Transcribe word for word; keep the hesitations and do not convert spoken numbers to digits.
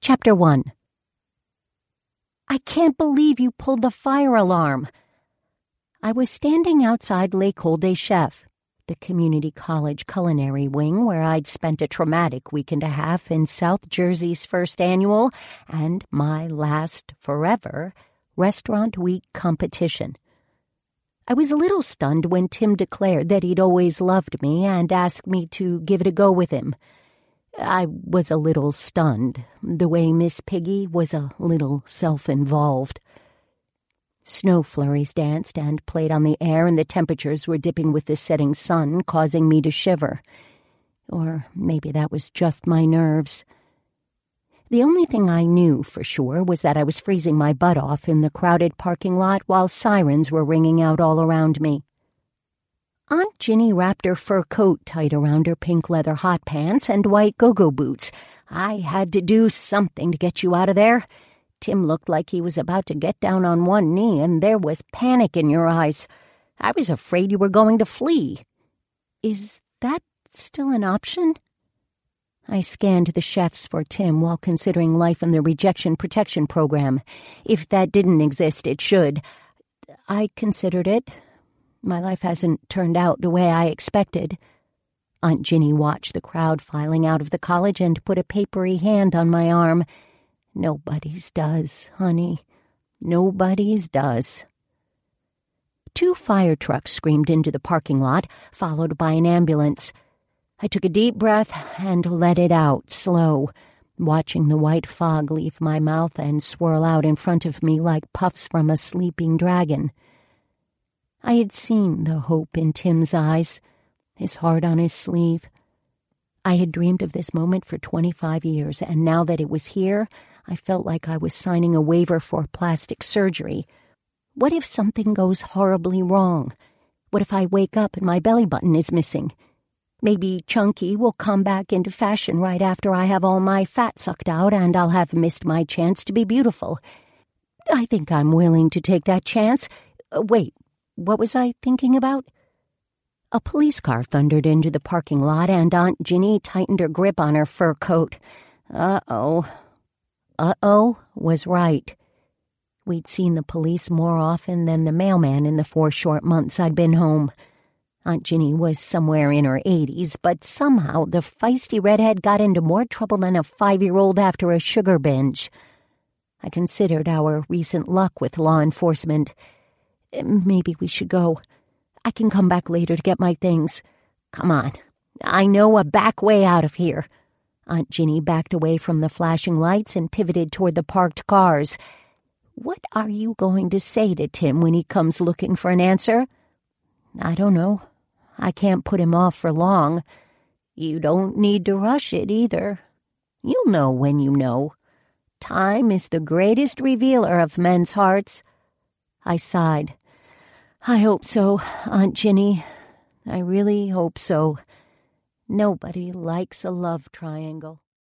Chapter one. I can't believe you pulled the fire alarm. I was standing outside L'École des Chefs, the community college culinary wing where I'd spent a traumatic week and a half in South Jersey's first annual and my last forever Restaurant Week competition. I was a little stunned when Tim declared that he'd always loved me and asked me to give it a go with him. I was a little stunned, the way Miss Piggy was a little self-involved. Snow flurries danced and played on the air, and the temperatures were dipping with the setting sun, causing me to shiver. Or maybe that was just my nerves. The only thing I knew for sure was that I was freezing my butt off in the crowded parking lot while sirens were ringing out all around me. Aunt Ginny wrapped her fur coat tight around her pink leather hot pants and white go-go boots. I had to do something to get you out of there. Tim looked like he was about to get down on one knee, and there was panic in your eyes. I was afraid you were going to flee. Is that still an option? I scanned the chefs for Tim while considering life in the rejection protection program. If that didn't exist, it should. I considered it. My life hasn't turned out the way I expected. Aunt Ginny watched the crowd filing out of the college and put a papery hand on my arm. Nobody's does, honey. Nobody's does. Two fire trucks screamed into the parking lot, followed by an ambulance. I took a deep breath and let it out, slow, watching the white fog leave my mouth and swirl out in front of me like puffs from a sleeping dragon. I had seen the hope in Tim's eyes, his heart on his sleeve. I had dreamed of this moment for twenty-five years, and now that it was here, I felt like I was signing a waiver for plastic surgery. What if something goes horribly wrong? What if I wake up and my belly button is missing? Maybe Chunky will come back into fashion right after I have all my fat sucked out, and I'll have missed my chance to be beautiful. I think I'm willing to take that chance. Uh, wait. What was I thinking about? A police car thundered into the parking lot, and Aunt Ginny tightened her grip on her fur coat. Uh-oh. Uh-oh was right. We'd seen the police more often than the mailman in the four short months I'd been home. Aunt Ginny was somewhere in her eighties, but somehow the feisty redhead got into more trouble than a five-year-old after a sugar binge. I considered our recent luck with law enforcement. Maybe we should go. I can come back later to get my things. Come on. I know a back way out of here. Aunt Ginny backed away from the flashing lights and pivoted toward the parked cars. What are you going to say to Tim when he comes looking for an answer? I don't know. I can't put him off for long. You don't need to rush it either. You'll know when you know. Time is the greatest revealer of men's hearts. I sighed. I hope so, Aunt Ginny. I really hope so. Nobody likes a love triangle.